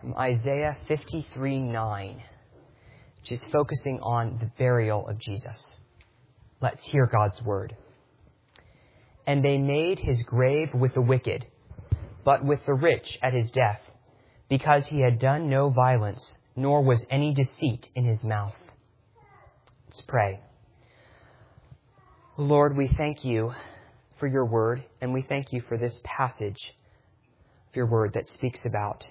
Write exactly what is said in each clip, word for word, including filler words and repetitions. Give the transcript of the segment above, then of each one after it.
from Isaiah fifty-three nine, which is focusing on the burial of Jesus. Let's hear God's word. And they made his grave with the wicked, but with the rich at his death, because he had done no violence, nor was any deceit in his mouth. Let's pray. Lord, we thank you for your word, and we thank you for this passage of your word that speaks about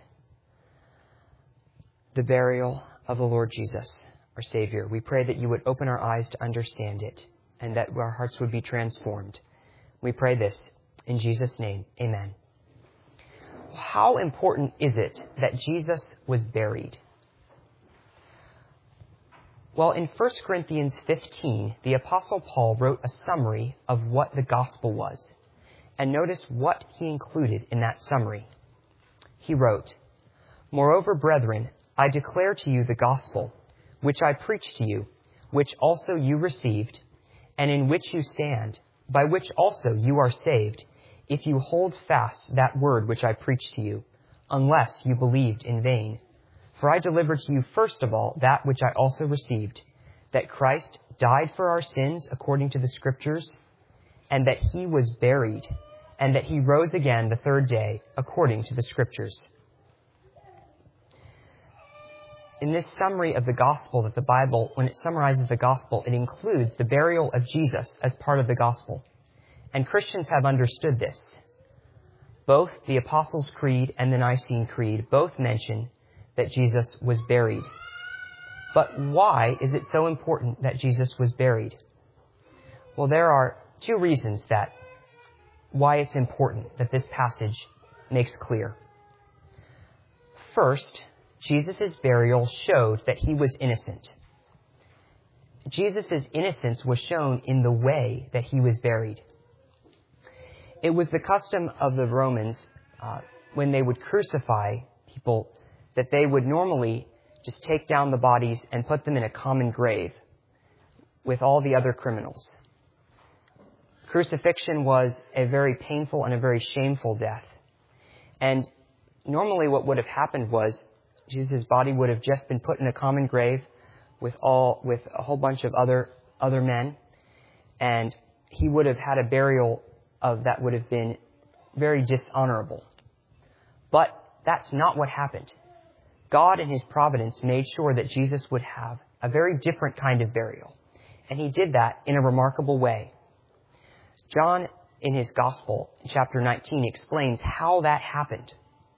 the burial of the Lord Jesus, our Savior. We pray that you would open our eyes to understand it, and that our hearts would be transformed. We pray this in Jesus' name. Amen. How important is it that Jesus was buried? Well, in First Corinthians fifteen, the Apostle Paul wrote a summary of what the gospel was. And notice what he included in that summary. He wrote, "Moreover, brethren, I declare to you the gospel, which I preached to you, which also you received, and in which you stand, by which also you are saved, if you hold fast that word which I preached to you, unless you believed in vain. For I delivered to you first of all that which I also received, that Christ died for our sins according to the Scriptures, and that he was buried, and that he rose again the third day according to the Scriptures." In this summary of the gospel that the Bible, when it summarizes the gospel, it includes the burial of Jesus as part of the gospel. And Christians have understood this. Both the Apostles' Creed and the Nicene Creed both mention that Jesus was buried. But why is it so important that Jesus was buried? Well, there are two reasons that why it's important that this passage makes clear. First, Jesus' burial showed that he was innocent. Jesus' innocence was shown in the way that he was buried. It was the custom of the Romans, uh, when they would crucify people, that they would normally just take down the bodies and put them in a common grave with all the other criminals. Crucifixion was a very painful and a very shameful death. And normally what would have happened was Jesus' body would have just been put in a common grave with all with a whole bunch of other other men, and he would have had a burial of that would have been very dishonorable. But that's not what happened. God in his providence made sure that Jesus would have a very different kind of burial, and he did that in a remarkable way. John, in his Gospel, chapter nineteen, explains how that happened.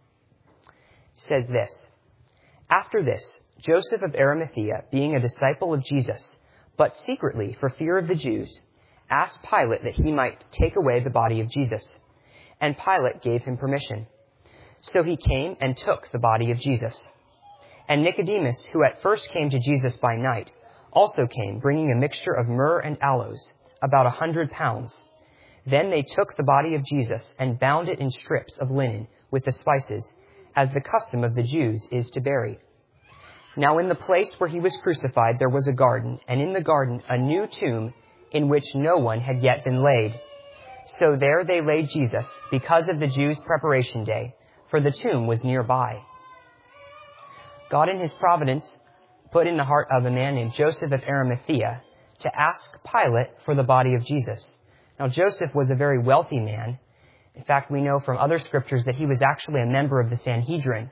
He says this, "After this, Joseph of Arimathea, being a disciple of Jesus, but secretly for fear of the Jews, asked Pilate that he might take away the body of Jesus. And Pilate gave him permission. So he came and took the body of Jesus. And Nicodemus, who at first came to Jesus by night, also came, bringing a mixture of myrrh and aloes, about a hundred pounds. Then they took the body of Jesus and bound it in strips of linen with the spices, as the custom of the Jews is to bury. Now in the place where he was crucified there was a garden, and in the garden a new tomb in which no one had yet been laid. So there they laid Jesus, because of the Jews' preparation day, for the tomb was nearby." God in his providence put in the heart of a man named Joseph of Arimathea to ask Pilate for the body of Jesus. Now Joseph was a very wealthy man. In fact, we know from other scriptures that he was actually a member of the Sanhedrin.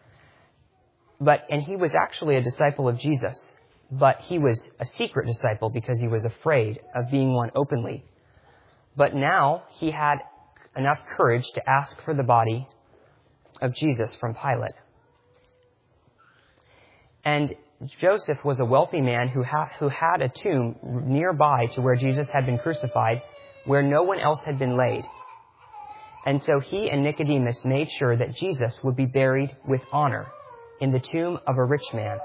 But, and he was actually a disciple of Jesus. But he was a secret disciple because he was afraid of being one openly. But now he had enough courage to ask for the body of Jesus from Pilate. And Joseph was a wealthy man who, ha- who had a tomb nearby to where Jesus had been crucified, where no one else had been laid. And so he and Nicodemus made sure that Jesus would be buried with honor in the tomb of a rich man.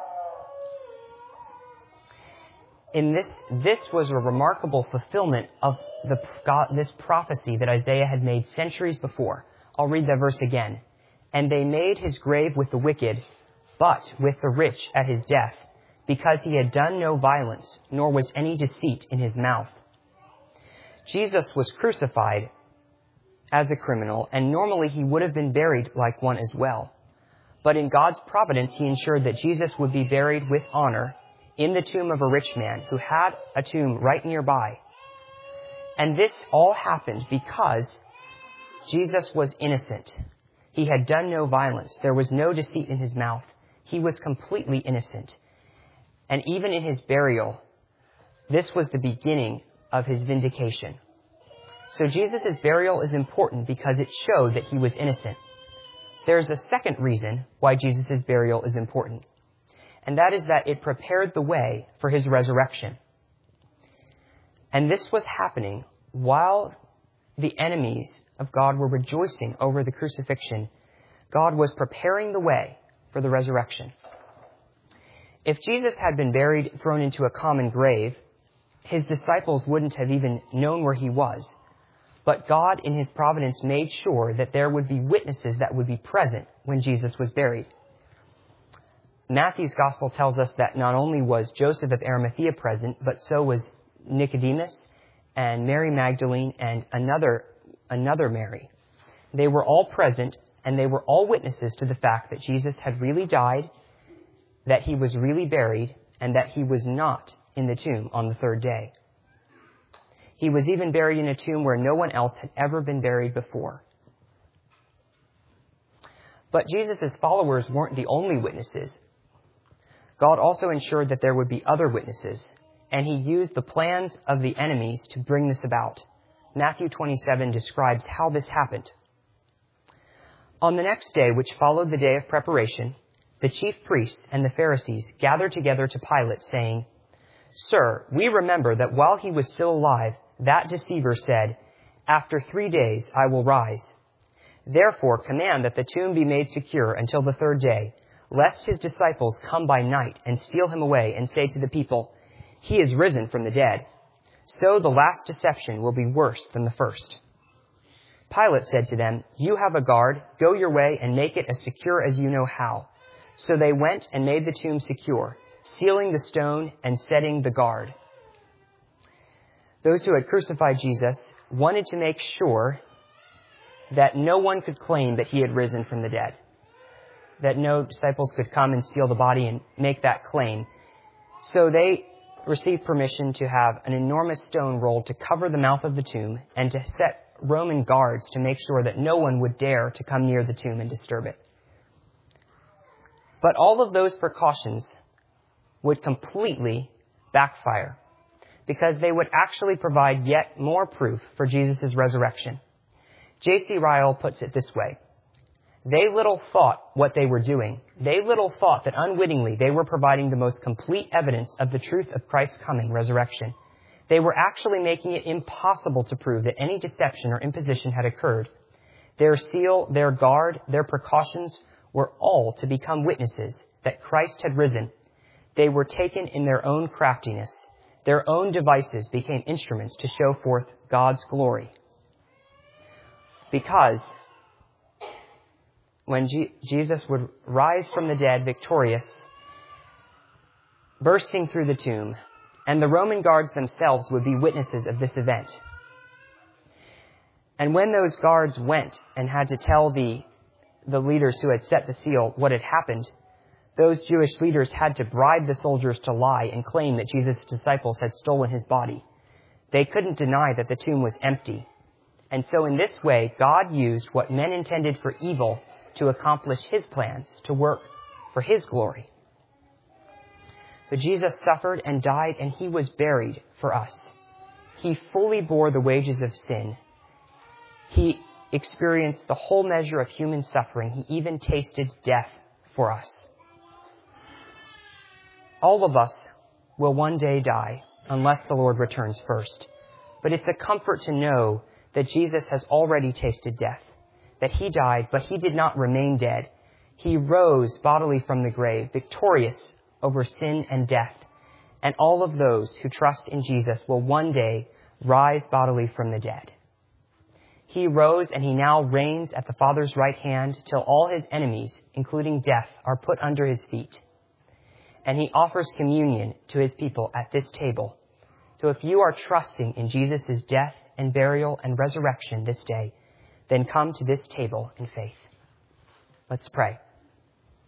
In this, this was a remarkable fulfillment of the, God, this prophecy that Isaiah had made centuries before. I'll read that verse again. "And they made his grave with the wicked, but with the rich at his death, because he had done no violence, nor was any deceit in his mouth." Jesus was crucified as a criminal, and normally he would have been buried like one as well. But in God's providence, he ensured that Jesus would be buried with honor in the tomb of a rich man who had a tomb right nearby. And this all happened because Jesus was innocent. He had done no violence. There was no deceit in his mouth. He was completely innocent. And even in his burial, this was the beginning of his vindication. So Jesus' burial is important because it showed that he was innocent. There's a second reason why Jesus' burial is important, and that is that it prepared the way for his resurrection. And this was happening while the enemies of God were rejoicing over the crucifixion. God was preparing the way for the resurrection. If Jesus had been buried, thrown into a common grave, his disciples wouldn't have even known where he was. But God, in his providence, made sure that there would be witnesses that would be present when Jesus was buried. Matthew's gospel tells us that not only was Joseph of Arimathea present, but so was Nicodemus and Mary Magdalene and another, another Mary. They were all present, and they were all witnesses to the fact that Jesus had really died, that he was really buried, and that he was not in the tomb on the third day. He was even buried in a tomb where no one else had ever been buried before. But Jesus' followers weren't the only witnesses. God also ensured that there would be other witnesses, and he used the plans of the enemies to bring this about. Matthew twenty-seven describes how this happened. On the next day, which followed the day of preparation, the chief priests and the Pharisees gathered together to Pilate, saying, "Sir, we remember that while he was still alive, that deceiver said, 'After three days I will rise.' Therefore command that the tomb be made secure until the third day, lest his disciples come by night and steal him away and say to the people, 'He is risen from the dead.' So the last deception will be worse than the first." Pilate said to them, "You have a guard. Go your way and make it as secure as you know how." So they went and made the tomb secure, sealing the stone and setting the guard. Those who had crucified Jesus wanted to make sure that no one could claim that he had risen from the dead, that no disciples could come and steal the body and make that claim. So they received permission to have an enormous stone rolled to cover the mouth of the tomb and to set Roman guards to make sure that no one would dare to come near the tomb and disturb it. But all of those precautions would completely backfire, because they would actually provide yet more proof for Jesus' resurrection. J C Ryle puts it this way: they little thought what they were doing. They little thought that unwittingly they were providing the most complete evidence of the truth of Christ's coming resurrection. They were actually making it impossible to prove that any deception or imposition had occurred. Their seal, their guard, their precautions were all to become witnesses that Christ had risen. They were taken in their own craftiness. Their own devices became instruments to show forth God's glory. Because when G- Jesus would rise from the dead victorious, bursting through the tomb, and the Roman guards themselves would be witnesses of this event. And when those guards went and had to tell the, the leaders who had set the seal what had happened, those Jewish leaders had to bribe the soldiers to lie and claim that Jesus' disciples had stolen his body. They couldn't deny that the tomb was empty. And so in this way, God used what men intended for evil to accomplish his plans, to work for his glory. But Jesus suffered and died, and he was buried for us. He fully bore the wages of sin. He experienced the whole measure of human suffering. He even tasted death for us. All of us will one day die unless the Lord returns first. But it's a comfort to know that Jesus has already tasted death, that he died, but he did not remain dead. He rose bodily from the grave, victorious over sin and death. And all of those who trust in Jesus will one day rise bodily from the dead. He rose, and he now reigns at the Father's right hand till all his enemies, including death, are put under his feet. And he offers communion to his people at this table. So if you are trusting in Jesus' death and burial and resurrection this day, then come to this table in faith. Let's pray.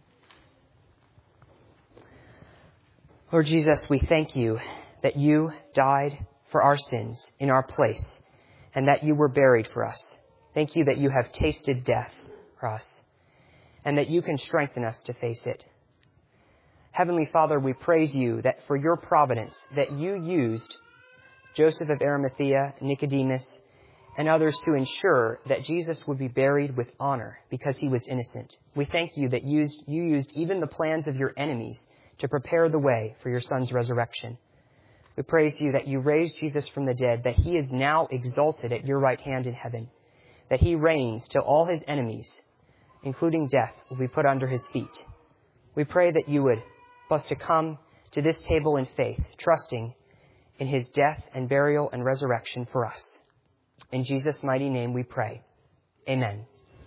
Lord Jesus, we thank you that you died for our sins in our place and that you were buried for us. Thank you that you have tasted death for us and that you can strengthen us to face it. Heavenly Father, we praise you that for your providence, that you used Joseph of Arimathea, Nicodemus, and others to ensure that Jesus would be buried with honor because he was innocent. We thank you that used, you used even the plans of your enemies to prepare the way for your Son's resurrection. We praise you that you raised Jesus from the dead, that he is now exalted at your right hand in heaven, that he reigns till all his enemies, including death, will be put under his feet. We pray that you would help us to come to this table in faith, trusting in his death and burial and resurrection for us. In Jesus' mighty name we pray. Amen.